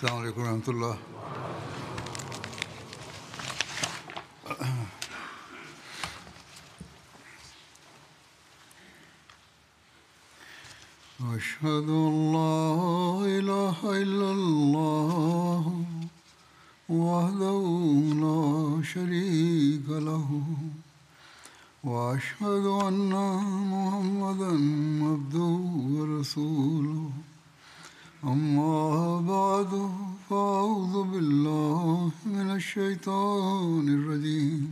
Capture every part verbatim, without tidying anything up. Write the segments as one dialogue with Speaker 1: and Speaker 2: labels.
Speaker 1: السلام عليكم ورحمة الله. أشهد أن لا إله إلا الله وحده لا شريك له وأشهد أن محمدا عبده ورسوله أما بعد فأعوذ بالله من الشيطان الرجيم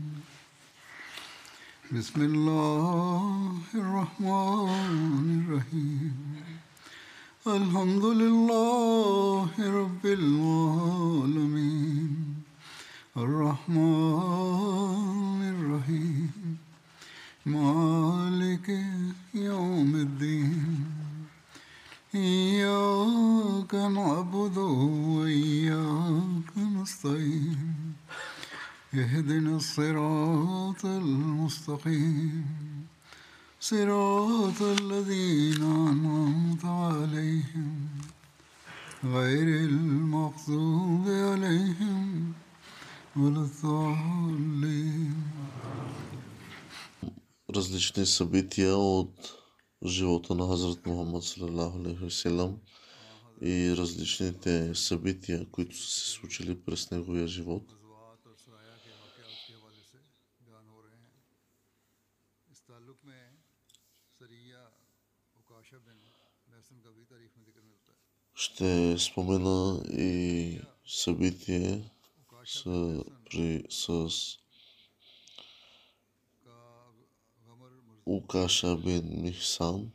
Speaker 1: بسم الله الرحمن الرحيم الحمد لله رب العالمين الرحمن الرحيم مالك يوم الدين إياك نعبد وإياك نستعين اهدنا الصراط المستقيم صراط الذين أنعمت عليهم غير المغضوب عليهم ولا الضالين.
Speaker 2: Различни събития от живота на Хазрат Мухаммад салалаху алейхи ва салям и различните събития, които са се случили през неговия живот. Ще спомена и събитие с, при, с Укаша бин Михсан,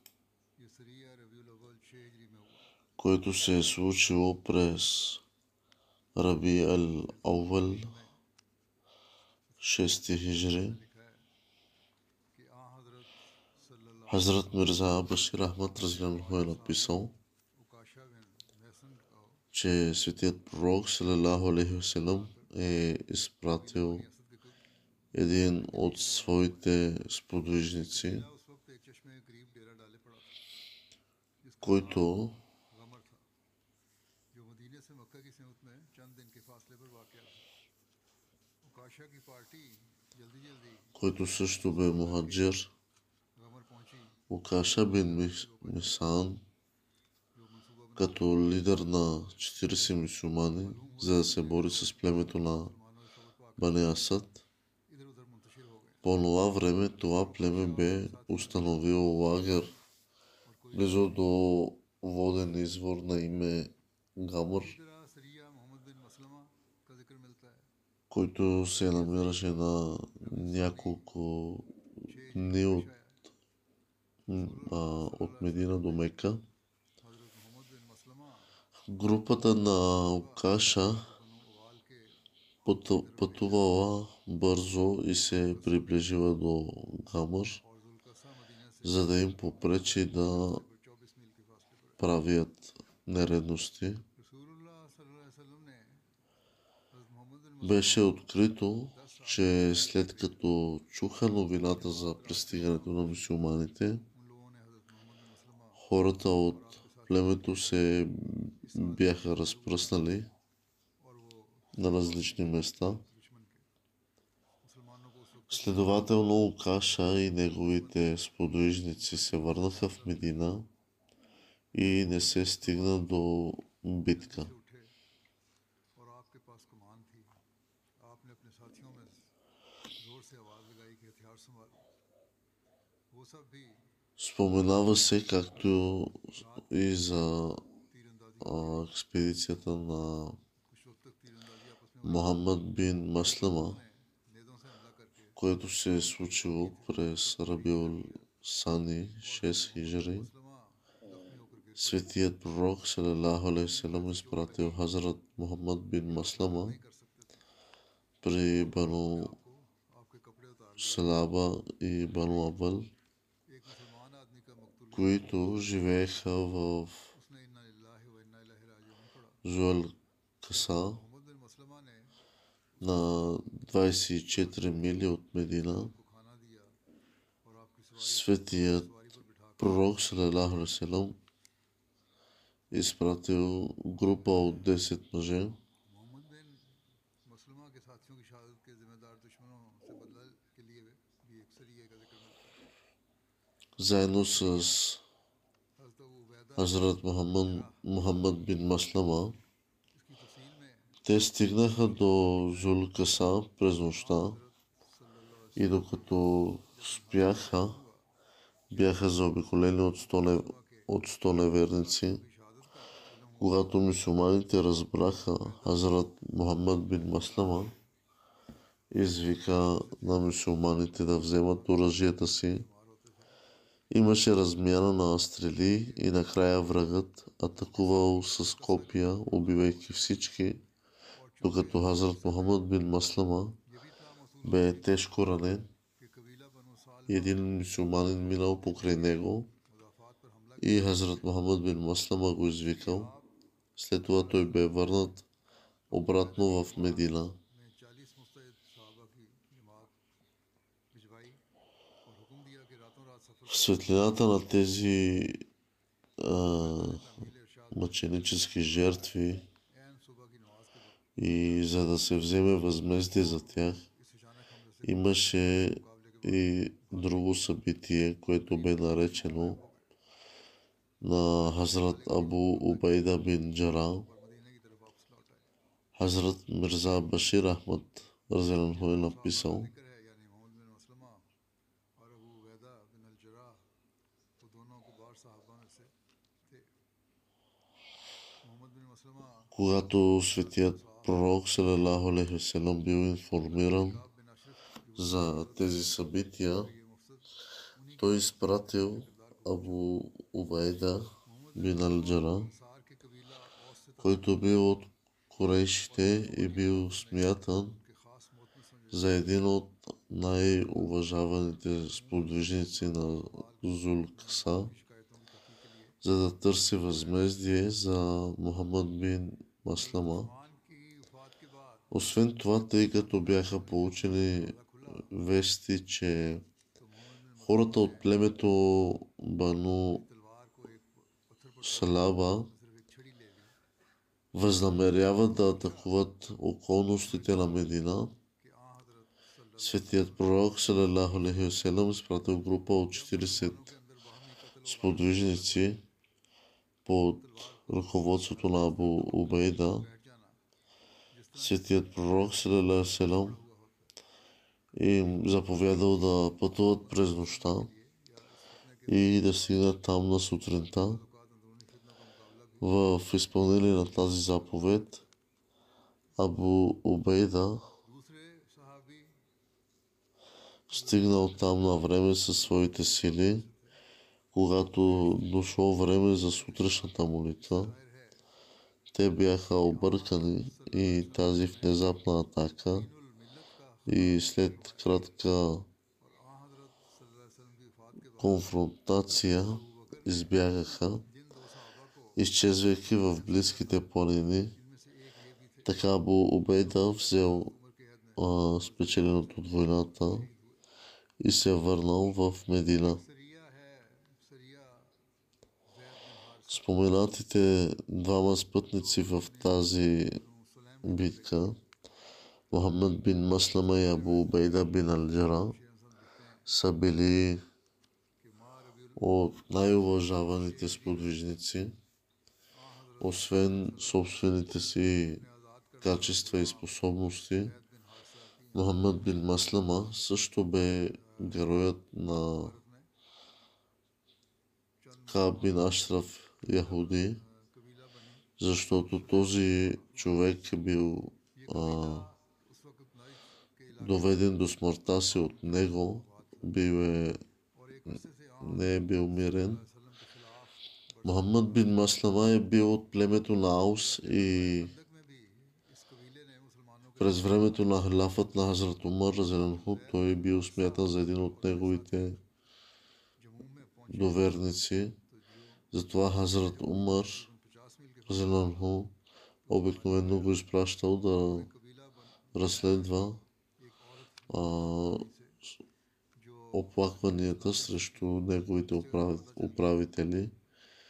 Speaker 2: което се е случило през Раби Ал-Аувал, шести хижри. Хазрат Мирза Башир Ахмад разглянаху е написал, че светият пророк салалаху алейхи ва салям е изпратил един от своите сподвижници, който който също бе мухаджир, Укаша бин Михсан, като лидер на четиридесет мюсюлмани, за да се бори с племето на Бани Асад. По това време това племе бе установило лагер близо до воден извор на име Гамър, който се намираше на няколко дни от, а, от Медина до Мека. Групата на Укаша пътувала бързо и се приближила до Гамър, за да им попречи да правят нередности. Беше открито, че след като чуха новината за пристигането на мюсюлманите, хората от племето се бяха разпръснали на различни места. Следователно Укаша и неговите сподвижници се върнаха в Медина и не се стигна до битка. Споменава се, както и за а, експедицията на Мухаммад бин Маслама, което се е случило през Рабиул Сани, шест хижри. Светият пророк салалаху алейхи ва салям изпратил Хазрат Мухаммад бин Маслама при Бану Салаба и Бану Абал, които живееха в Зуал Каса на двадесет и четири мили от Медина. Светият пророк салалаху алейхи ва салям изпратил група от десет мъже,
Speaker 1: मोहम्मद बिन मसलमा के साथियों की शहादत के जिम्मेदार दुश्मनों से बदला के लिए भी एक सरिये का जिक्र मिलता है।
Speaker 2: заедно с
Speaker 1: हज़रत अबू उबैदा
Speaker 2: Хазрат Мухаммад, Мухаммад бин Маслама.
Speaker 1: इसकी तफसील में
Speaker 2: Те стигнаха до Зулкаса през нощта
Speaker 1: हज़रत सल्लल्लाहु अलैहि
Speaker 2: и докато спяха, бяха заобиколени от сто, не... от сто неверници.
Speaker 1: की शहादत का इल्म हो
Speaker 2: Когато мюсюлманите разбраха, Хазрат Мухаммад бин Маслама извика на мюсюлманите да вземат оръжията си.
Speaker 1: शुमार होते थे।
Speaker 2: Имаше размяна на стрели и накрая врагът атакувал с копия, убивайки всички, докато Хазрат Мухаммад бин Маслама
Speaker 1: ये भी था मसूल
Speaker 2: бе тежко ранен
Speaker 1: कि कबीला बनु साल
Speaker 2: и един мюсюлманин минал покрай него
Speaker 1: मुदाफात पर हमला
Speaker 2: и Хазрат Мухаммад бин Маслама го извикал. След това той бе върнат обратно в Медина.
Speaker 1: ने चालीस मुस्तैद सहाबा की जमात भिजवाई और हुक्म दिया कि रातों रात सफर
Speaker 2: В светлината на тези а,
Speaker 1: तमील इरशाद
Speaker 2: мъченически жертви
Speaker 1: एन सुबह की नमाज के वक्त
Speaker 2: и за да се вземе възмездие за тях,
Speaker 1: इस अचानक हमले से
Speaker 2: имаше
Speaker 1: मुकाबले के
Speaker 2: и друго събитие, което бе наречено на Хазрат Абу Убайда бин Джара.
Speaker 1: और मदीने की तरफ वापस लौट आए।
Speaker 2: Хазрат Мирза Башир Ахмад разделен е написал,
Speaker 1: जिक्र है यानी मोहम्मद बिन मसलमा और अबू उबैदा बिन अल जराह वो दोनों कुबार साहबा में से थे। मोहम्मद बिन मसलमा
Speaker 2: когато светият пророк салалаху алейхи ва салям бил информиран
Speaker 1: बिन अशरफ
Speaker 2: за тези събития,
Speaker 1: ये मुफ्सद
Speaker 2: той изпратил Абу Убайда бин Ал-Джара,
Speaker 1: अंसार के कबीला औस से
Speaker 2: който бил от корейшите и бил смятан
Speaker 1: के खास मोहतमी समझे
Speaker 2: за един от най-уважаваните сподвижници на Зулкаса,
Speaker 1: शिकायतों की तहकीक के लिए
Speaker 2: за да търси възмездие за Мухаммад бин Маслама.
Speaker 1: मान की वफात के बाद
Speaker 2: Освен това, тъй като бяха получени вести, че
Speaker 1: तो मोहम्मद बिन
Speaker 2: хората от племето Бану
Speaker 1: तलवार को एक पत्थर पर
Speaker 2: Салаба
Speaker 1: सिर्फ एक छड़ी ले ली
Speaker 2: възнамеряват да атакуват околностите на Медина,
Speaker 1: कि आ हजरत सल्लल्लाहु
Speaker 2: светият пророк салалаху алейхи ва салям изпратил група от четирийсет
Speaker 1: के अंदर बाहमी कत्ल
Speaker 2: сподвижници под ръководството на Абу Убайда.
Speaker 1: बैठ जाना जिस
Speaker 2: Светият пророк салалаху алейхи ва салям им заповядал да пътуват през нощта и да стигнат там на сутринта.
Speaker 1: तरह अंदरूनी फितनों का मुकाबला भी
Speaker 2: В изпълнение на тази заповед Абу Убайда
Speaker 1: दूसरे सहाबी
Speaker 2: стигнал там на време със своите сили. Когато дошло време за сутрешната молитва, те бяха объркани и тази внезапна атака
Speaker 1: मिल्लत का
Speaker 2: и след кратка
Speaker 1: और आ हजरत सल्लल्लाहु अलैहि वसल्लम की वफात के बाद
Speaker 2: конфронтация избягаха,
Speaker 1: जिन दो सहाबा को
Speaker 2: изчезвайки в близките планини.
Speaker 1: जिनमें से एक ये भी थे
Speaker 2: Така Абу Убайда взел
Speaker 1: उम्र के हद में
Speaker 2: а, спечеленото от войната и се върнал в Медина.
Speaker 1: सरिया है सरिया जैद बिन हारिस
Speaker 2: Споменатите двама спътници в тази
Speaker 1: सुलैम
Speaker 2: битка, Мухаммад бин Маслама и Абу Убайда бин Ал-Джара,
Speaker 1: शेर हसन लिखते हैं
Speaker 2: са били
Speaker 1: कि माँ रबीउल
Speaker 2: от най-уважаваните сподвижници.
Speaker 1: आ हजरत
Speaker 2: Освен собствените си
Speaker 1: ने आज़ाद कर
Speaker 2: качества и способности,
Speaker 1: जैद बिन हारिसा की
Speaker 2: Мухаммад бин Маслама също бе героят на
Speaker 1: भारत में
Speaker 2: Кааб бин Ашраф Яхуди,
Speaker 1: कबीला बनी
Speaker 2: защото този човек е бил а,
Speaker 1: उस वक्त नाइफ के इलाके
Speaker 2: доведен до смъртта си от него, бил е,
Speaker 1: और एक अरसे से आ
Speaker 2: не е бил мирен.
Speaker 1: वसल्लम के खिलाफ
Speaker 2: Мухаммад бин Маслама е бил от племето на Аус и
Speaker 1: बंदक में भी इस कबीले ने मुसलमानों के
Speaker 2: през времето на халафът на Хазрат Умар разеленху, той е бил смятан за един от неговите
Speaker 1: जम्मू में पहुंचे
Speaker 2: доверници. Затова Хазрат Умар
Speaker 1: पचास मील के
Speaker 2: разеленху обикновено го изпращал да
Speaker 1: कबीला बन
Speaker 2: разследва
Speaker 1: एक औरत
Speaker 2: а,
Speaker 1: से जो
Speaker 2: оплакванията срещу неговите управи- управители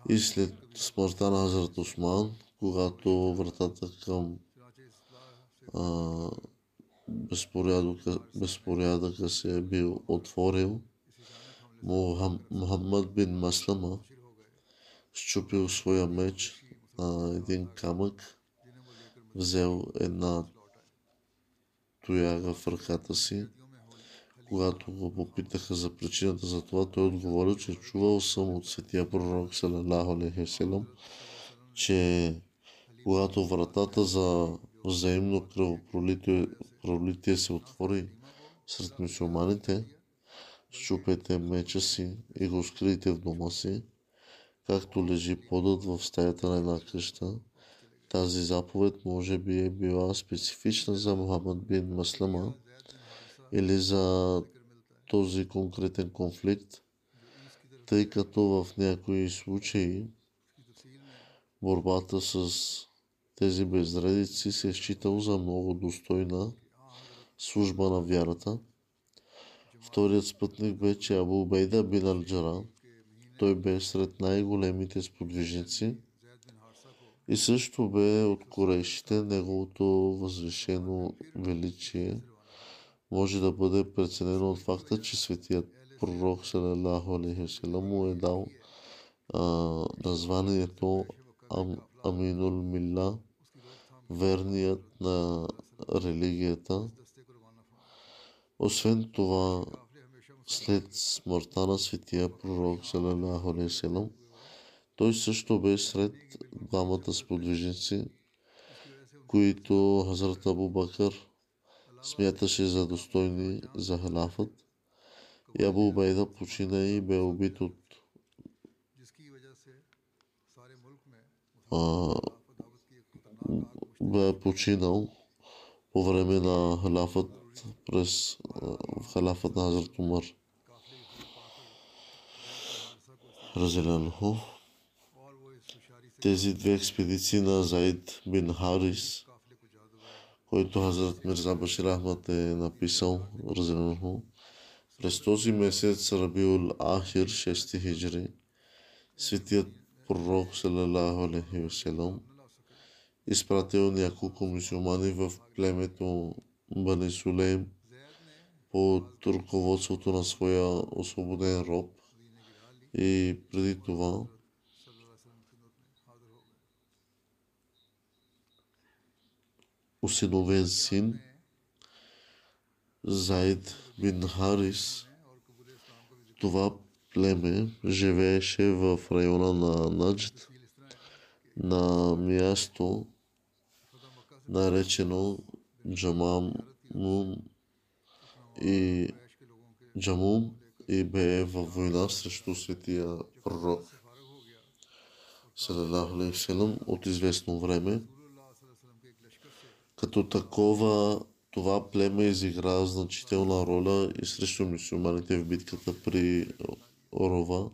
Speaker 2: И след смъртта на Хазрат Осман, когато вратата към а, безпорядъка, безпорядъка се е бил отворил, Мухам, Мухаммад бин Маслама счупил своя меч на един камък, взел една тояга в ръката си. Когато го попитаха за причината за това, той отговорил, че чувал съм от светия пророк салалаху алейхи ва салям, че когато вратата за взаимно кръвопролитие пролитие се отвори сред мюсюлманите, счупете меча си и го скрийте в дома си, както лежи подът в стаята на една къща. Тази заповед може би е била специфична за Мухаммад бин Маслама или за този конкретен конфликт, тъй като в някои случаи борбата с тези безредици се е считал за много достойна служба на вярата. Вторият спътник бе, че Абу Убейда бин Ал-Джара, той бе сред най-големите сподвижници и също бе от корейшите. Неговото възвишено величие може да бъде преценено от факта, че светият пророк салалаху алейхи ва салям му е дал а, названието Ам, Аминул Милла, верният на религията. Освен това, след смъртта на светия пророк салалаху алейхи ва салям, той също бе сред двамата сподвижници, които Хазрат Абу Бакър смяташе за достойни за халафът. И Абу Убайда почина и бе убит от а, бе починал по време на халафът през в халафът на Хазрат Умар разделянху. Тези две експедиции на Заид бин Харис, който Хазрат Мирза Башир Ахмад е написал, разделянху, през този месец Рабиул Ахир, шести хиджри, светият пророк салалаху алейхи ва салям изпратил няколко мюсюлмани в племето Бани Сулейм под ръководството на своя освободен роб и преди това усиновен син Заид бин Харис. Това племе живееше в района на Наджд, на място наречено Джамам и Джамум, и бе във война срещу светия пророк салалаху алейхи ва салям от известно време. Като такова, това племе изигра значителна роля и срещу мюсюлманите в битката при Орова.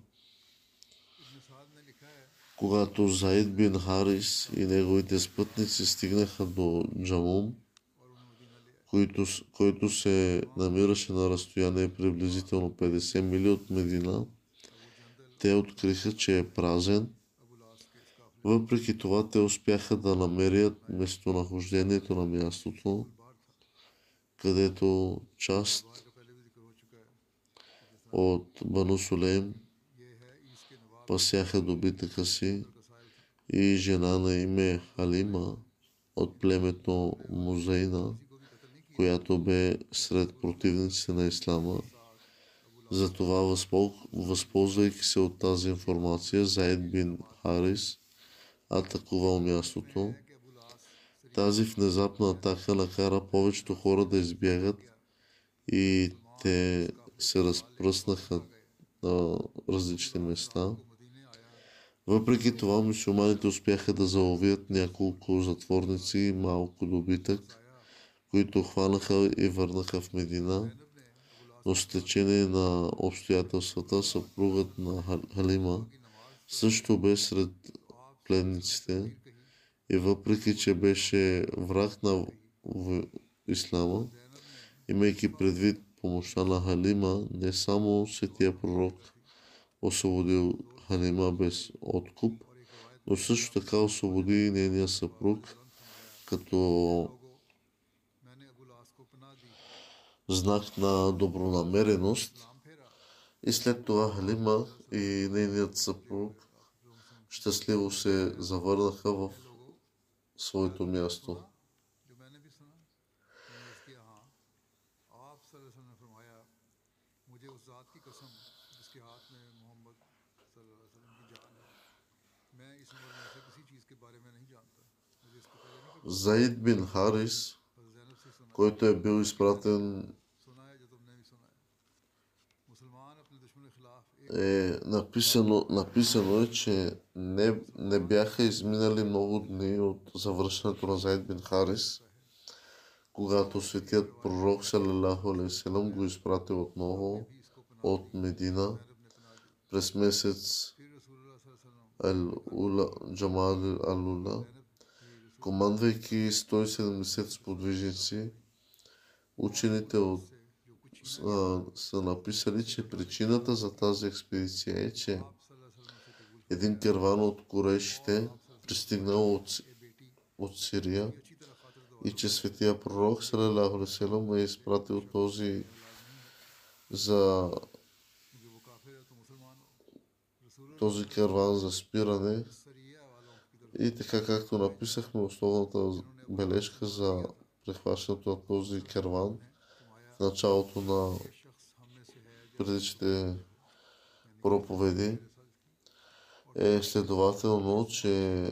Speaker 2: Когато Заид бин Харис и неговите спътници стигнаха до Джамум, който, който се намираше на разстояние приблизително петдесет мили от Медина, те откриха, че е празен. Въпреки това, те успяха да намерят местонахождението на мястото, където част от Бану Сулейм пасяха добитъка си и жена на име Халима от племето Музейна, която бе сред противниците на ислама. Затова, възползвайки се от тази информация, Заид бин Харис атакувал мястото. Тази внезапна атака накара повечето хора да избягат и те се разпръснаха на различни места. Въпреки това, мюсюлманите успяха да заловят няколко затворници и малко добитък, които хванаха и върнаха в Медина. Но с течение на обстоятелствата съпругът на Халима също бе сред пленниците и въпреки че беше враг на ислама, имайки предвид помощта на Халима, не само светия пророк освободил Халима без откуп, но също така освободи и нейния съпруг като знак на добронамереност. И след това Халима и нейният съпруг щастливо се завърнаха в своето място. Заид бин Харис, който е бил изпратен, е написано, написано е, че не, не бяха изминали много дни от завръщането на Заид бин Харис, когато светият пророк салалаху алейхи ва салям го изпрати отново от Медина през месец Ал-Ула, Джамал Ал-Ула, командвайки сто и седемдесет сподвижници. Учените от, а, са написали, че причината за тази експедиция е, че един керван от курейшите пристигнал от, от Сирия и че светия пророк салалаху алейхи ва салям е изпратил този за този керван за спиране. И така, както написахме основната бележка за прехващането на този керван в началото на предишните проповеди, е следователно, че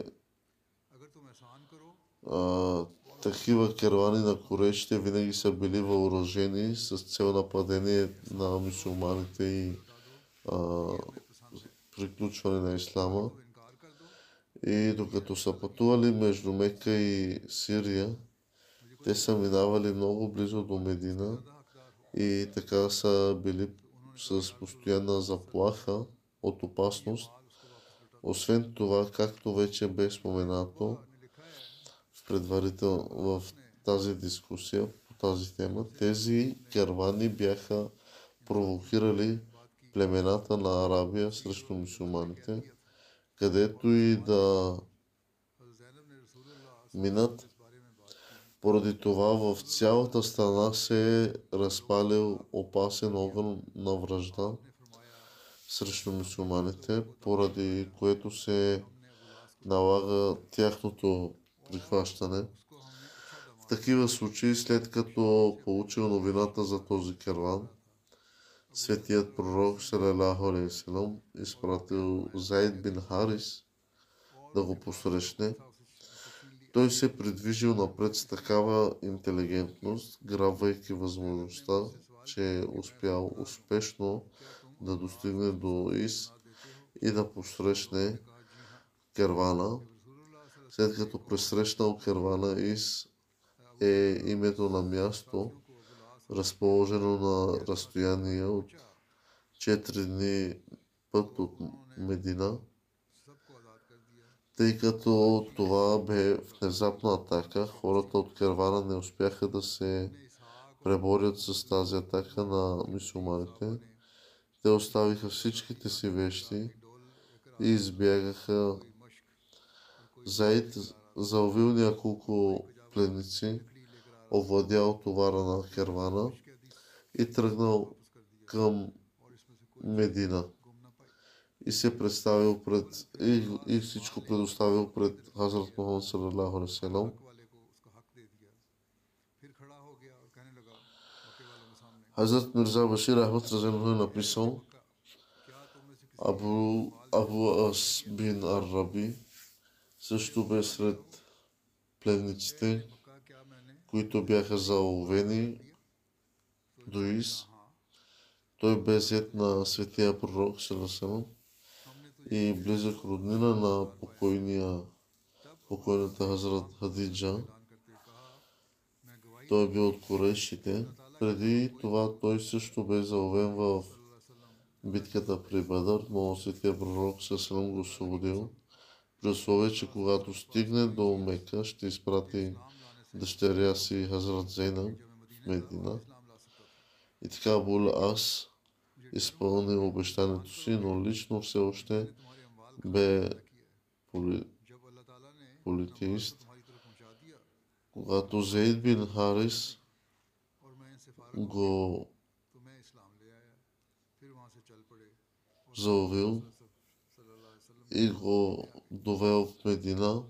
Speaker 2: а, такива кервани на курейшите винаги са били въоръжени с цел нападение на мюсюлманите и а, приключване на ислама. И докато са пътували между Мека и Сирия, те са минавали много близо до Медина и така са били с постоянна заплаха от опасност. Освен това, както вече бе споменато в предварител в тази дискусия по тази тема, тези кервани бяха провокирали племената на Арабия срещу мюсюлманите, където и да минат. Поради това в цялата страна се е разпалил опасен огън на вражда срещу мюсюлманите, поради което се налага тяхното прихващане. В такива случаи, след като получил новината за този керван, светият пророк салалаху алейхи ва салям изпратил Заид бин Харис да го посрещне. Той се придвижил напред с такава интелигентност, грабвайки възможността, че е успял успешно да достигне до Ис и да посрещне кервана. След като пресрещнал кервана, Ис е името на място, разположено на разстояние от четири дни път от Медина. Тъй като това бе внезапна атака, хората от кервана не успяха да се преборят с тази атака на мюсюлманите. Те оставиха всичките си вещи и избягаха. Заид заловил няколко пленници, овладял товара на кервана и тръгнал към Медина. И се представил пред и, и всичко предоставил пред Хазрат Мухаммад салалаху алейхи ва салям. Хазрат Мирза Башир Ахмад разенху е написал: Абу, Абу Ас бин Ар-Раби също бе сред пленниците, които бяха заловени до Ис. Той бе зет на светия пророк салалаху алейхи ва салям и близък роднина на покойния, покойната Хазрат Хадиджа. Той е бил от курейшите. Преди това той също бе заловен в битката при Бадър, но светия пророк салалаху алейхи ва салям го освободил, при условие, че когато стигне до Мека, ще изпрати дъщеря си Хазрат Зейнаб в Медина. И така Абул Ас изпълни обещанието си, но лично все още бе поли, политеист. Когато Зейд бин Харис го заловил и го довел в Медина,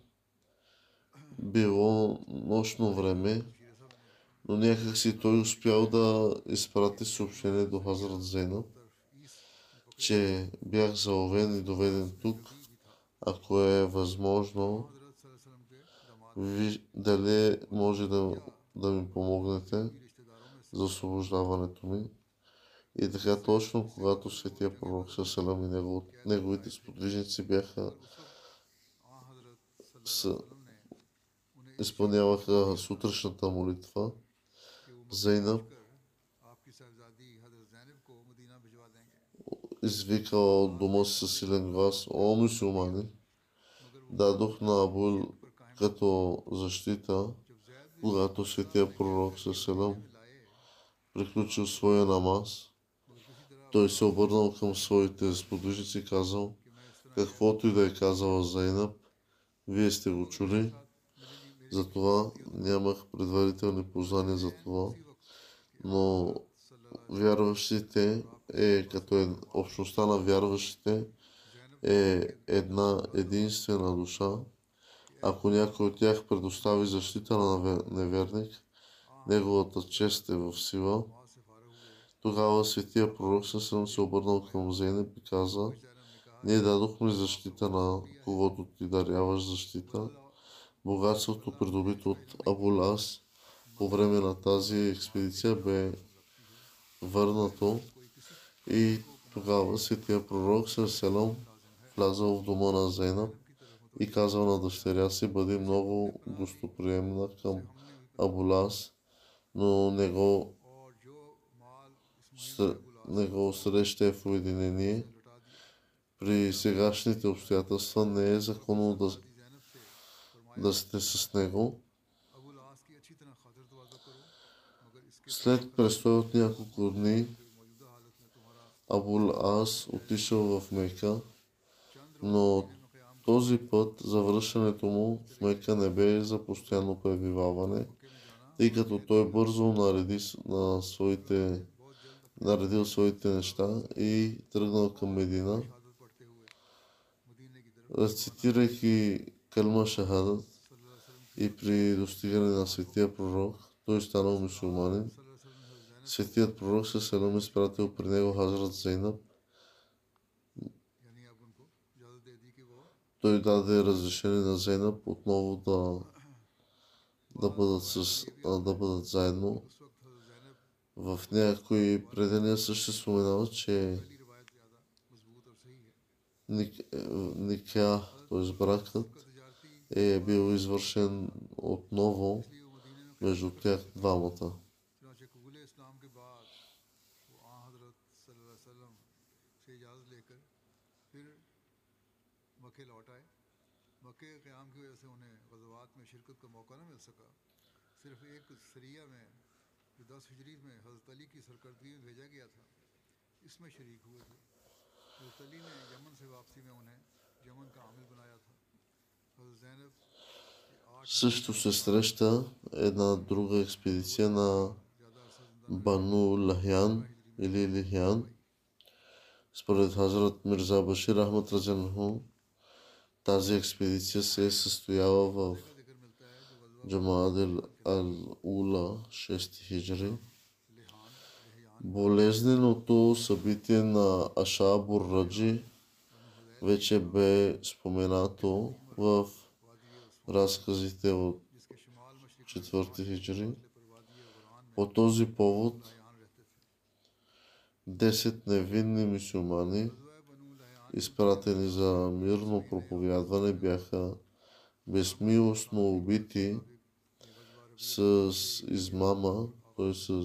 Speaker 2: било нощно време, но някак си той успял да изпрати съобщение до Хазрат Зейнаб, че бях заловен и доведен тук, ако е възможно, ви, дали може да, да ми помогнете за освобождаването ми. И така точно, когато светия пророк Салам и негов, неговите сподвижници бяха с, изпълняваха сутрешната молитва, Зейнаб извикала от дома си със силен глас: "О, мюсюлмани, дадох на Абул като защита, когато светия пророк Салам приключил своя намаз. Той се обърнал към своите сподвижници и казал: каквото и да е казала Зейнаб, вие сте го чули, затова нямах предварителни познания за това, но вярващите е като е, общността на вярващите е една единствена душа. Ако някой от тях предостави защита на неверник, неговата чест е в сила." Тогава светия пророк съвсем се обърнал към Зейнаб и каза: "Ние дадохме защита на когото ти даряваш защита. Богатството, придобито от Абул Ас по време на тази експедиция, бе върнато." И тогава светия пророк Салам влязал в дома на Зейнаб и казал на дъщеря си: "Бъди много гостоприемна към Абул Ас, но не го, не го срещай в уединение. При сегашните обстоятелства не е законно да, да сте с него." След престой от няколко дни Абул Ас отишъл в Мека, но този път завръщането му в Мека не бе за постоянно пребиваване, тъй като той бързо нареди на своите, наредил своите неща и тръгнал към Медина. Рецитирайки калма шахадат и при достигане на светия пророк, той станал мюсюлманин. Светият пророк Салам изпратил при него Хазрат Зейнаб. Той даде разрешение на Зейнаб отново да, да, бъдат, с, да бъдат заедно. В някои предания също споменава, че никя, т.е. бракът, е бил извършен отново между тях двамата. Също се среща една друга експедиция на Бану Лахян или Лихян. Според Хазрат Мирза Башир Ахмад Раджанху, тази експедиция се е състояла в Джамадил Ал-Ула, шести хиджри. Болезненото събитие на Ашабур Раджи вече бе споменато в разказите от четвърти хиджри. По този повод десет невинни мюсюлмани, изпратени за мирно проповядване, бяха безмилостно убити с измама, т.е. с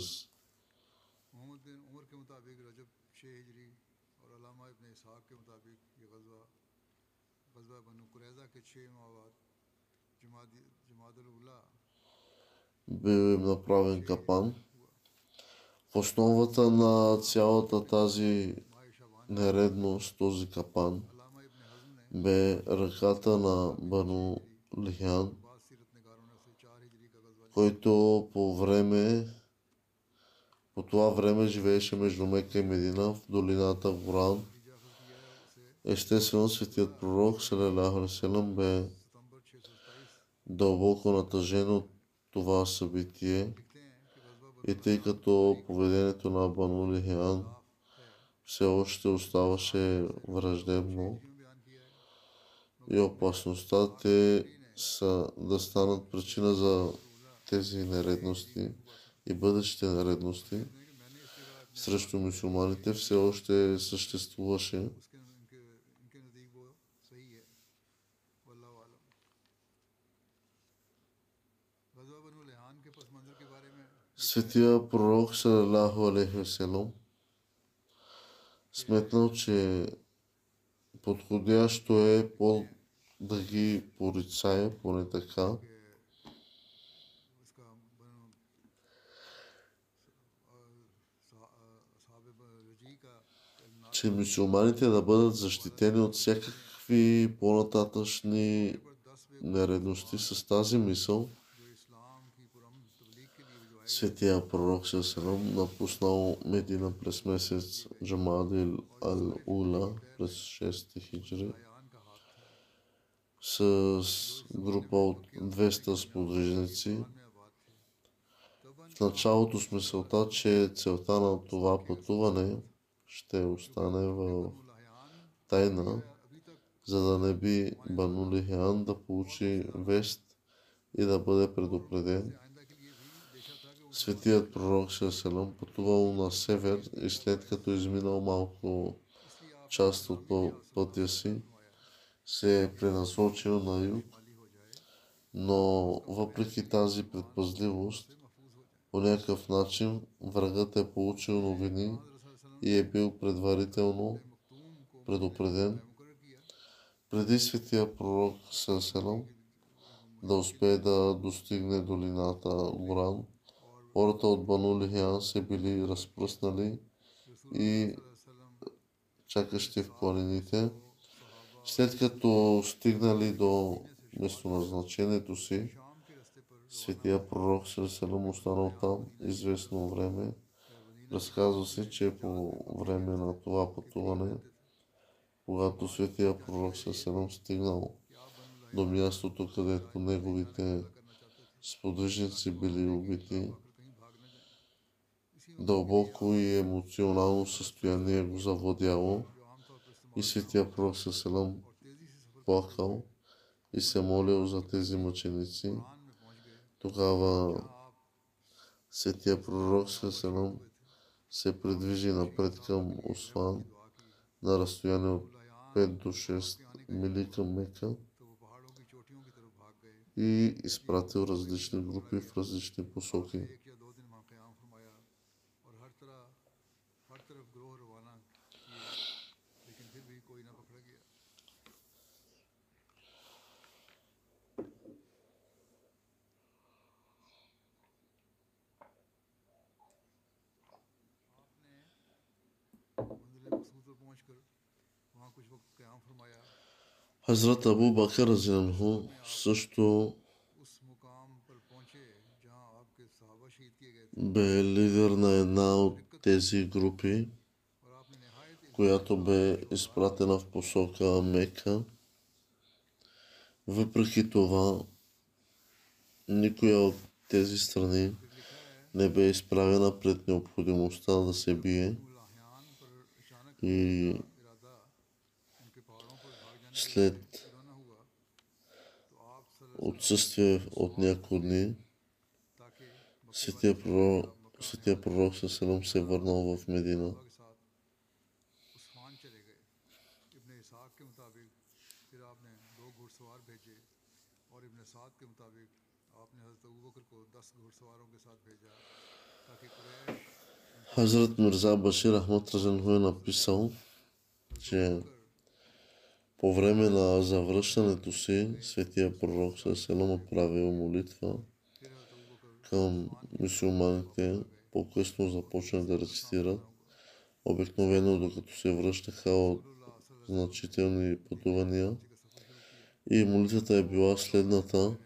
Speaker 2: бил им направен капан. В основата на цялата тази нередност, този капан, бе ръката на Бану Лихян,
Speaker 1: बाद सीरत निगारों ने उसे चार हिजरी का गजवा
Speaker 2: който по време по това време живееше между Мека и Медина в долината Горан.
Speaker 1: नतीजा अखज़ किया है उसे
Speaker 2: Естествено, светият пророк салалаху алейхи ва салям бе
Speaker 1: सितंबर छः सौ सताईस
Speaker 2: дълбоко натъжен от това събитие
Speaker 1: लिखते हैं कि गजवा
Speaker 2: и тъй като поведението на Бану Лихян
Speaker 1: है
Speaker 2: все още оставаше враждебно
Speaker 1: में बयान किया है
Speaker 2: и опасността те са да станат причина за тези нередности и бъдещите нередности
Speaker 1: कि मैंने इस जगह
Speaker 2: срещу мюсюлманите все още съществуваше.
Speaker 1: उसके इनके इनके नज़दीक वो सही है वल्लाहु आलम गजवा बनु लिहान के पस मंजर के बारे में
Speaker 2: Светия пророк салалаху алейхи ва салям сметнал, че подходящо е по да ги порицае, поне така,
Speaker 1: कि इसका बनु साहब रजी का इल्म
Speaker 2: че мюсюлманите да бъдат защитени от всякакви по-нататъчни
Speaker 1: पर दस वे
Speaker 2: нередности. С тази мисъл
Speaker 1: जो इस्लाम की पुरअमन तबलीग के लिए जो आए
Speaker 2: светия пророк салам напуснал Медина през месец Джамадил ал-Ула през шести хиджри
Speaker 1: बयान का हाथ था
Speaker 2: с група от двеста сподвижници.
Speaker 1: में आबाद थे
Speaker 2: В началото с мисълта, че целта на това пътуване ще остане в
Speaker 1: लाहयान
Speaker 2: тайна,
Speaker 1: अभी तक
Speaker 2: за да не би Бану Лихян да получи вест и да бъде предупреден.
Speaker 1: आइंदा के लिए भी देखा था कि
Speaker 2: Светият пророк Салам пътувал на север и след като изминал малко част от пътя си, се е пренасочил на юг, но въпреки тази предпазливост, по някакъв начин врагът е получил новини и е бил предварително предупреден. Преди светия пророк Салам да успее да достигне долината Горан, хората от Бану Лихян се били разпръснали и чакащи в планините. След като стигнали до местоназначението си, светия пророк Салам останал там известно време. Разказва се, че по време на това пътуване, когато светия пророк Салам стигнал до мястото, където неговите сподвижници били убити, дълбоко и емоционално състояние го завладяло и светия пророк Салам плакал и се молил за тези мъченици. Тогава светия пророк Салам се придвижи напред към Осман на разстояние от пет до шест мили към Мека и изпратил различни групи в различни посоки.
Speaker 1: एक या दो दिन वहाँ क़याम फरमाया और हर तरह हर तरफ ग्रोह रवाना किए लेकिन फिर भी कोई ना पकड़ा गया आपने मंजिल मकसूद पर पहुँचकर वहाँ कुछ वक्त क़याम फरमाया
Speaker 2: Хазрат Абу Бакър разиянху също
Speaker 1: उस मुकाम पर पहुँचे जहाँ आपके सहाबा शहीद किए गए थे
Speaker 2: бе лидер на една от тези групи,
Speaker 1: और आपने नहायत
Speaker 2: която бе изпратена в посока Мека. Въпреки това, никоя от тези страни не бе изправена пред необходимостта да се бие
Speaker 1: लाहयान पर अचानक
Speaker 2: и
Speaker 1: इरादा उनके पहाड़ों पर भाग जाने
Speaker 2: след
Speaker 1: पूरा न हुआ तो आप सल्लल्लाहु
Speaker 2: отсъствие от няколко дни,
Speaker 1: ताकि
Speaker 2: светия пророк, светия пророк Салам се върнал в Медина.
Speaker 1: के साथ उस्मान चले गए इब्न इसाक के मुताबिक फिर आपने दो घुड़सवार भेजे और इब्न साद के मुताबिक आपने हज़रत अबू बकर को दस घुड़सवारों के साथ भेजा ताकि कुरैश
Speaker 2: Хазрат Мирза Башир Ахмад Разенху е написал, че по време на завръщането си светия пророк Салам е правил молитва
Speaker 1: फिर हज़रत अबू बकर
Speaker 2: към мюсюлманите, по-късно започна да рецитират. Обикновено докато се връщаха от значителни пътувания. И молитвата е била следната.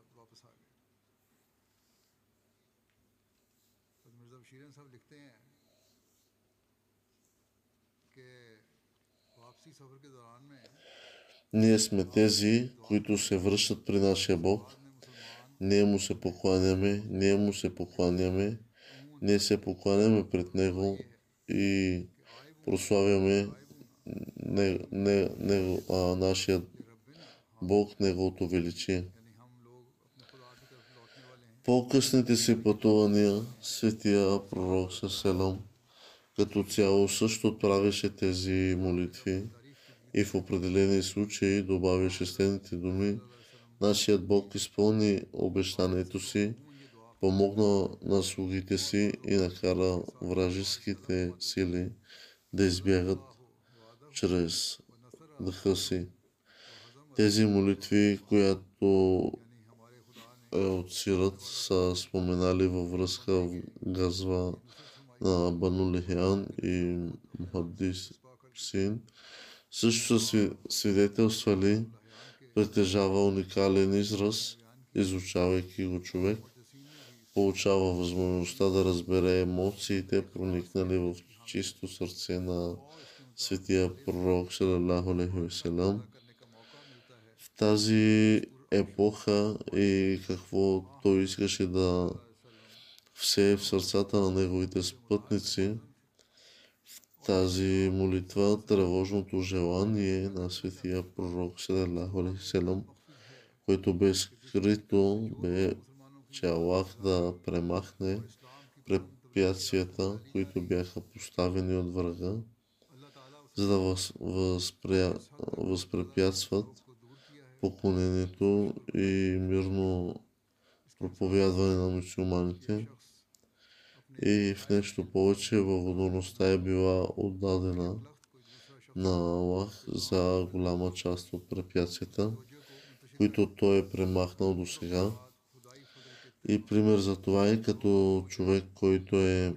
Speaker 2: Ние сме тези, които се връщат при нашия Бог. Ние му се покланяме, ние му се покланяме, ние се покланяме пред Него и прославяме не, не, не, а, нашия Бог, Неговото величие. По-късните си пътувания, светия пророк Селам като цяло също правеше тези молитви и в определени случаи добавяше следните думи. Нашият Бог изпълни обещанието си, помогна на слугите си и накара вражеските сили да избягат чрез дъха си. Тези молитви, които е от Сират, са споменали във връзка в газва на Бану Лихян и Мухаддисин. Също са свидетелствали, притежава уникален израз, изучавайки го човек, получава възможността да разбере емоциите, проникнали в чисто сърце на светия пророк салалаху алейхи ва салям. В тази епоха и какво той искаше да всее в сърцата на неговите спътници, в тази молитва тревожното желание на светия пророк салалаху алейхи ва салям, което бе скрито, бе, че Аллах да премахне препятствията, които бяха поставени от врага, за да въз, възпря, възпрепятстват поклонението и мирно проповядване на мюсюлманите. И в нещо повече благодарността е била отдадена на Аллах за голяма част от препятствията, които той е премахнал до сега. И пример за това е като човек, който е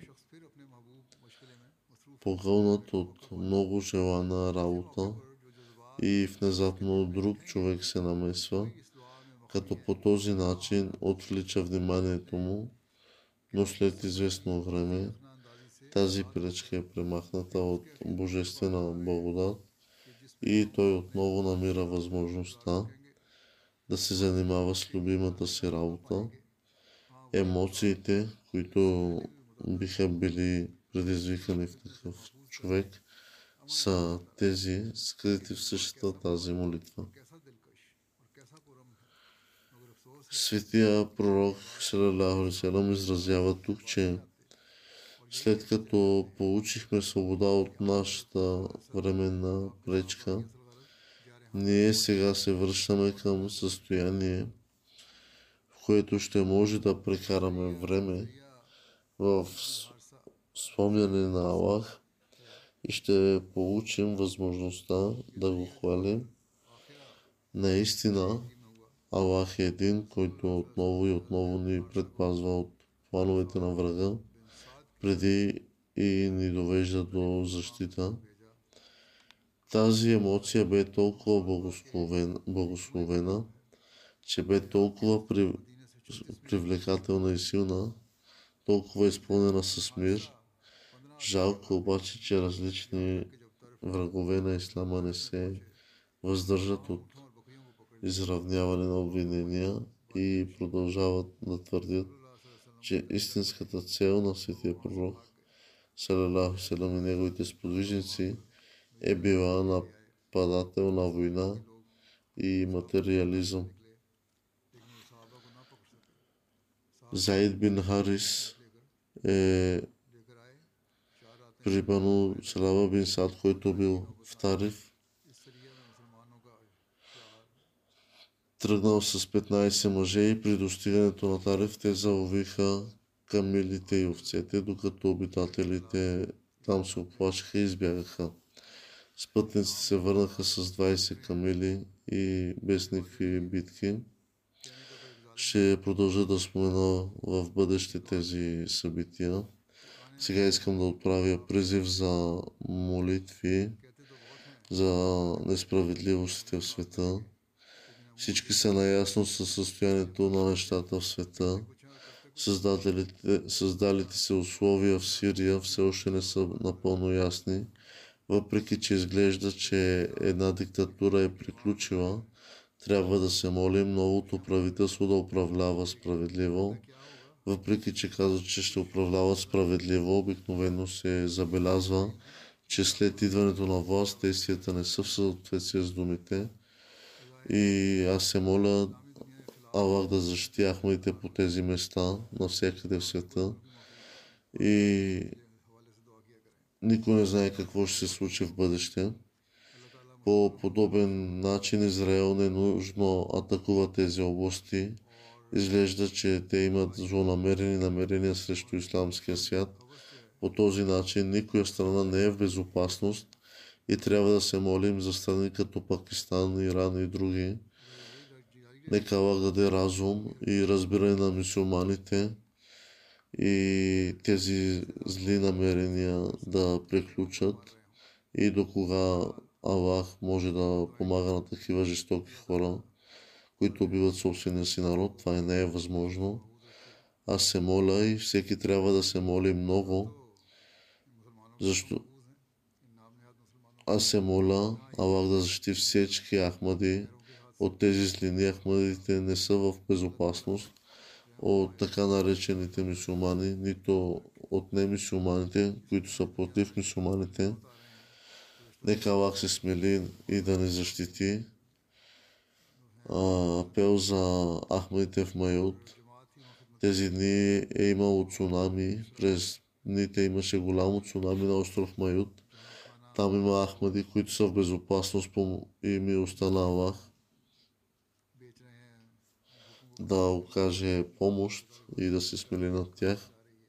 Speaker 2: погълнат от много желана работа и внезапно друг човек се намесва, като по този начин отвлича вниманието му, но след известно време тази пречка е премахната от божествена благодат и той отново намира възможността да се занимава с любимата си работа. Емоциите, които биха били предизвикани в такъв човек, са тези скрити в същата тази молитва. Светия пророк салалаху алейхи ва салям изразява тук, че след като получихме свобода от нашата временна пречка, ние сега се връщаме към състояние, в което ще може да прекараме време в спомняне на Аллах и ще получим възможността да го хвалим. Наистина, Аллах е един, който отново и отново ни предпазва от плановете на врага, преди и ни довежда до защита. Тази емоция бе толкова благословена, благословена че бе толкова при, привлекателна и силна, толкова изпълнена с мир. Жалко обаче, че различни врагове на ислама не се въздържат от изравняване на обвинения и продължават да твърдят, че истинската цел на светия пророк салалаху алейхи ва салям и неговите сподвижници е била нападателна война и материализъм. Заид бин Харис е при Бану Салама бин Сад, който бил в Тариф, тръгнал с петнайсет мъже и при достигането на Тариф те заловиха камилите и овцете, докато обитателите там се оплашиха и избягаха. Спътниците се върнаха с двайсет камили и без никакви битки. Ще продължа да спомена в бъдеще тези събития. Сега искам да отправя призив за молитви за несправедливостите в света. Всички са наясно със състоянието на нещата в света. Създателите, създалите се условия в Сирия все още не са напълно ясни. Въпреки че изглежда, че една диктатура е приключила, трябва да се молим новото правителство да управлява справедливо. Въпреки че казват, че ще управляват справедливо, обикновено се забелязва, че след идването на власт действията не са в съответствие с думите. И аз се моля Аллах да защити ахмадите по тези места, навсякъде в света. И никой не знае какво ще се случи в бъдеще. По подобен начин Израел не нужно атакува тези области. Изглежда, че те имат злонамерени намерения срещу исламския свят. По този начин никоя страна не е в безопасност и трябва да се молим за страни като Пакистан, Иран и други. Нека Аллах даде разум и разбиране на мюсюлманите и тези зли намерения да приключат. И до кога Аллах може да помага на такива жестоки хора, които убиват собствения си народ, това не е възможно. Аз се моля и всеки трябва да се моли много, защо аз се моля Аллах да защити всички ахмади от тези злини. Ахмадите не са в безопасност от така наречените мюсюлмани, нито от немюсюлманите, които са против мюсюлманите. Нека Аллах се смели и да ни защити. А, апел за ахмадите в Майот. Тези дни е имало цунами. През дните имаше голямо цунами на остров Майот. Там има ахмади, които са в безопасност по и милостта на Аллах да окаже помощ и да се смели над тях,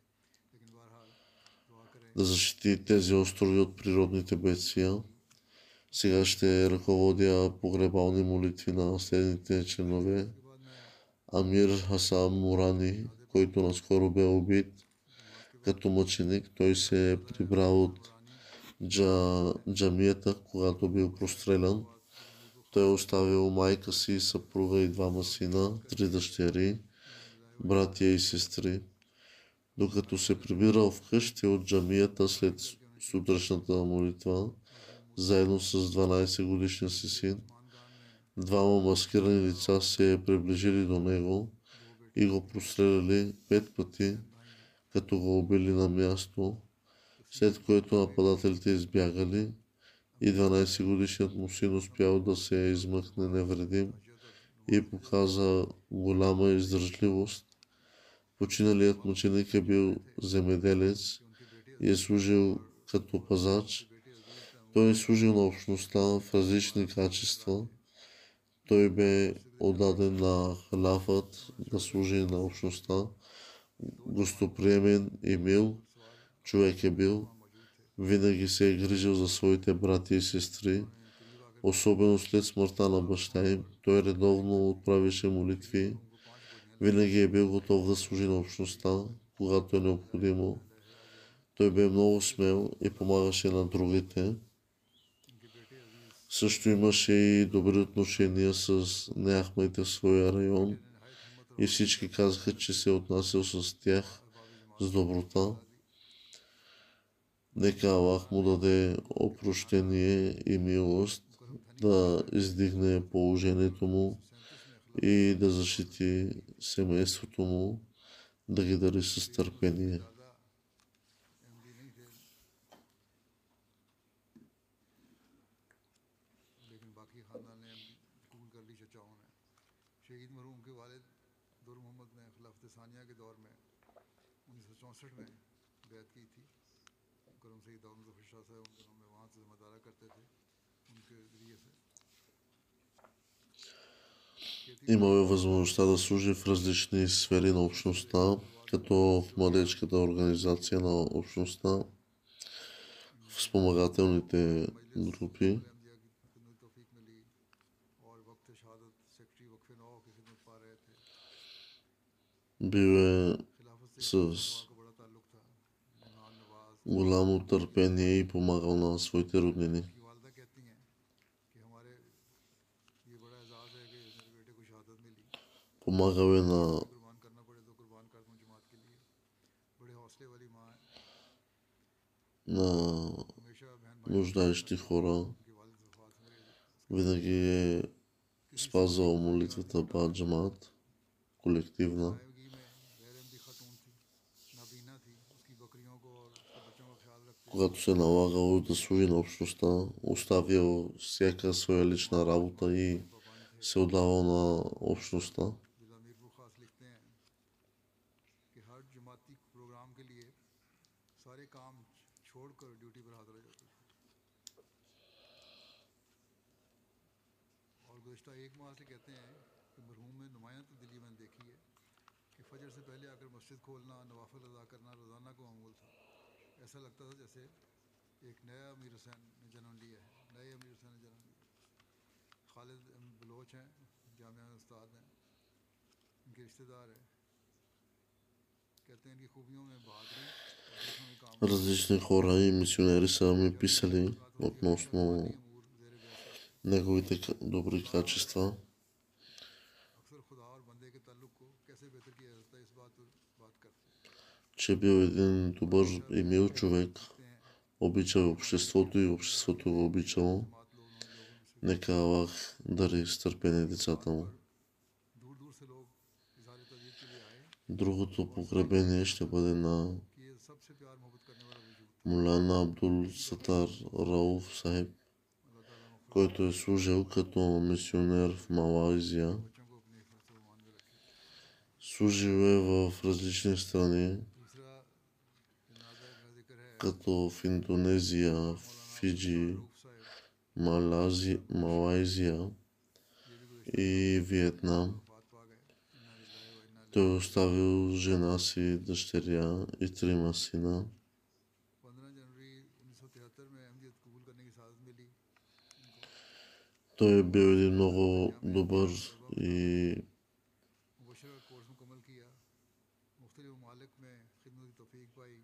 Speaker 2: да защити тези острови от природните бедствия. Сега ще ръководя погребални молитви на следните членове. Амир Хасан Мурани, който наскоро бе убит като мъченик. Той се е прибрал от джа, джамията, когато бил прострелян. Той е оставил майка си, съпруга и двама сина, три дъщери, братя и сестри. Докато се прибирал вкъщи от джамията след сутрешната молитва, заедно с дванайсет годишния си син, двама маскирани лица се приближили до него и го простреляли пет пъти, като го убили на място, след което нападателите избягали и дванайсет годишният му син успял да се измъкне невредим и показа голяма издържливост. Починалият мъченик е бил земеделец и е служил като пазач. Той е служил на общността в различни качества. Той бе отдаден на халафът да служи на общността. Гостоприемен и мил човек е бил. Винаги се е грижил за своите брати и сестри, особено след смъртта на баща им. Той редовно отправяше молитви. Винаги е бил готов да служи на общността, когато е необходимо. Той бе много смел и помагаше на другите. Също имаше и добри отношения с неахмадите в своя район и всички казаха, че се е отнасял с тях с доброта. Нека Аллах му даде опрощение и милост, да издигне положението му и да защити семейството му, да ги дари с търпение. Имал е възможността да служи в различни сфери на общността, като в младежката организация на общността, в спомагателните групи. Бил е с голямо търпение и помагал на своите роднини. помагаме на,
Speaker 1: कुर्बान करना पड़े तो कुर्बान कर दूं जमात के लिए। बड़े हौसले वाली माँ है,
Speaker 2: на
Speaker 1: हमेशा बहन भाई
Speaker 2: нуждаещи хора.
Speaker 1: उनके वालिद वफात हुए,
Speaker 2: Винаги е спазвал молитвата ба джамат, колективна.
Speaker 1: साहिबगी में गैरहमदी खातून थी, नाबीना थी, उसकी बकरियों को और उसके बच्चों का ख्याल रखते,
Speaker 2: Когато се налагало да служи на общността, оставил всяка своя лична работа и
Speaker 1: पापानी थे।
Speaker 2: се отдавал на общността.
Speaker 1: जिला मीरपुर खास लिखते हैं कि हर जमाती प्रोग्राम के लिए सारे काम छोड़कर ड्यूटी पर हाजिर हो जाते थे। और गुज़श्ता एक माह से कहते हैं कि मरहूम में नुमायां तब्दीली मैंने देखी है कि फजर से पहले आकर मस्जिद खोलना, नवाफिल अदा करना रोज़ाना को मामूल था। ऐसा लगता था जैसे एक नया अमीर हुसैन ने जन्म लिया है, नए अमीर हुसैन ने जन्म लिया। खालिद बलोच हैं, जामिया में उस्ताद हैं, इनके रिश्तेदार हैं। कहते हैं इनकी खूबियों में बहादुरी और दूसरों में काम
Speaker 2: Различни хора и мисионери са ми писали
Speaker 1: होती है,
Speaker 2: относно
Speaker 1: अमूर ज़ेर बहस।
Speaker 2: неговите к- добри качества.
Speaker 1: अक्सर खुदा और बंदे के ताल्लुक को कैसे बेहतर किया जाता है इस बात पर बात करते हैं।
Speaker 2: Че бил един добър и мил човек,
Speaker 1: कहते हैं
Speaker 2: обичал обществото и обществото го обичало.
Speaker 1: जमात लोग उन लोगों में से
Speaker 2: Нека Аллах дари стърпение децата му.
Speaker 1: दूर दूर से लोग इज़हार तज़ीद के लिए आए
Speaker 2: Другото погребение ще бъде на
Speaker 1: कि ये सबसे प्यार मोहब्बत करने वाला वजूद था।
Speaker 2: Мулана Абдул Сатар Рауф Сахиб,
Speaker 1: अल्लाह ताला मग़फ़िरत
Speaker 2: който е служил като мисионер в Малайзия.
Speaker 1: बच्चों को अपने हिफ़्ज़ व अमान में रखे।
Speaker 2: Служил е в различни страни,
Speaker 1: दूसरा जनाज़ा का जिक्र है
Speaker 2: като в Индонезия, Фиджи,
Speaker 1: रूफ साहिब,
Speaker 2: Малайзия, Малайзия
Speaker 1: ये भी गुज़श्ता
Speaker 2: и Виетнам.
Speaker 1: वफ़ात पा गए। इन्ना लिल्लाहि व इन्ना
Speaker 2: Той е оставил жена си, дъщеря и трима сина.
Speaker 1: पंद्रह जनवरी उन्नीस सौ तिहत्तर में अहमदियत कबूल करने की सादत मिली।
Speaker 2: Той е бил един много добър и
Speaker 1: मुबशरा कोर्स मुकम्मल किया, मुख्तलिफ ममालिक में खिदमत की तौफीक पाई।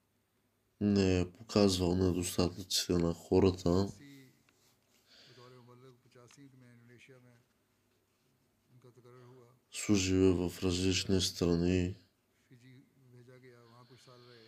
Speaker 2: не е показвал недостатъците на хората.
Speaker 1: पचासी बतौर मुबल्लिग पचासी में इंडोनेशिया में उनका तकर्रर हुआ।
Speaker 2: Служил е в различни страни.
Speaker 1: फिजी भेजा गया, वहाँ कुछ साल रहे,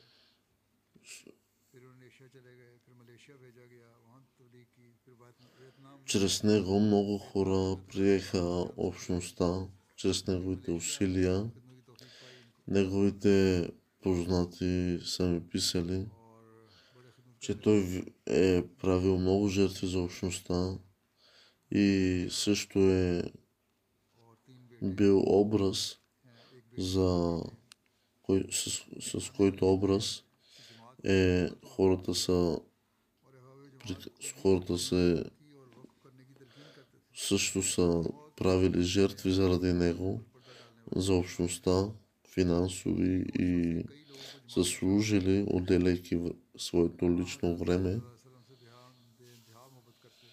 Speaker 1: फिर इंडोनेशिया चले गए, फिर मलेशिया भेजा गया, वहाँ तबलीग की, फिर वियतनाम में
Speaker 2: Чрез него много хора приеха общността, чрез неговите усилия.
Speaker 1: खिदमत की तौफीक पाई इनको
Speaker 2: Неговите познати са ми писали,
Speaker 1: और बड़े खिदमत
Speaker 2: че той в- е правил много жертви за общността и също е
Speaker 1: और तीन बेटे
Speaker 2: бил образ,
Speaker 1: हैं, एक बेटी
Speaker 2: за кой, с, с който образ
Speaker 1: जमात
Speaker 2: е хората са,
Speaker 1: और अहबाब जमात
Speaker 2: при- хората се
Speaker 1: की और वक्फ करने की तलकीन करते थे।
Speaker 2: също са правили жертви заради него,
Speaker 1: पर्दा डालने
Speaker 2: за общността, финансови и
Speaker 1: वाले कई लोगों को
Speaker 2: са служили, отделяйки в- своето лично време.
Speaker 1: वसल्लम से बेहा बेइंतहा मोहब्बत करते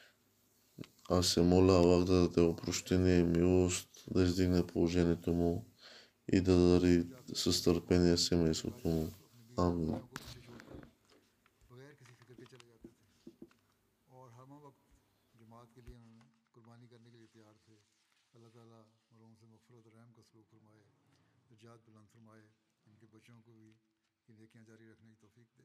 Speaker 1: थे।
Speaker 2: Аз се моля Аллах да даде опрощение и милост, да издигне положението му и да дари със търпение семейството му. Амин.
Speaker 1: को पीछे छोड़कर बगैर किसी फिक्र के चले जाते थे और हर वक्त जमात के लिए उन्होंने कुर्बानी करने के लिए तैयार थे। अल्लाह ताला मरहूम से मग़फ़िरत और रहम का सलूक फरमाए, दर्जात बुलंद फरमाए, इनके बच्चों को भी ये नेकियां जारी रखने की तौफीक दे।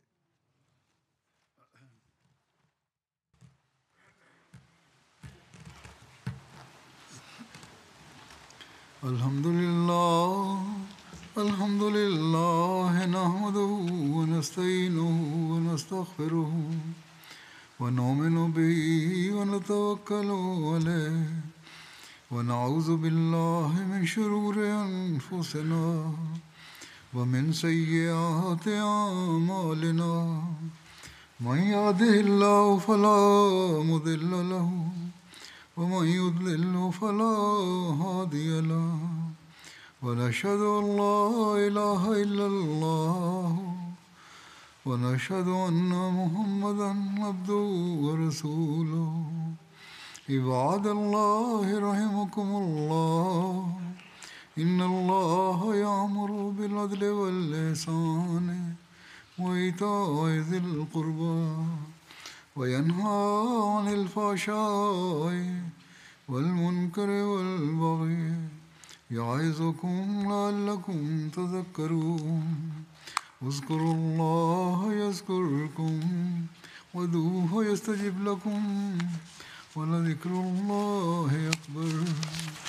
Speaker 1: अल्हम्दुलिल्लाह अल्हम्दुलिल्लाह नहमदुहु व नस्तईनुहु व नस्तग़फिरुहु व नुमिनु बिही व नतवक्कलु अलैहि व नऊज़ु बिल्लाहि मिन शुरूरि अनफुसिना व मिन सय्यिआति अअमालिना मन यहदिहिल्लाहु फला मुदिल्ल लहु ومن يضلل فلا هادي له ونشهد أن لا إله إلا الله ونشهد أن محمدا عبده ورسوله عباد الله رحمكم الله إن الله يأمر بالعدل والإحسان وإيتاء ذي القربى وينهى عن الفحشاء والمنكر والبغي يعظكم لعلكم تذكرون اذكروا الله يذكركم وادعوه يستجب لكم ولذكر الله أكبر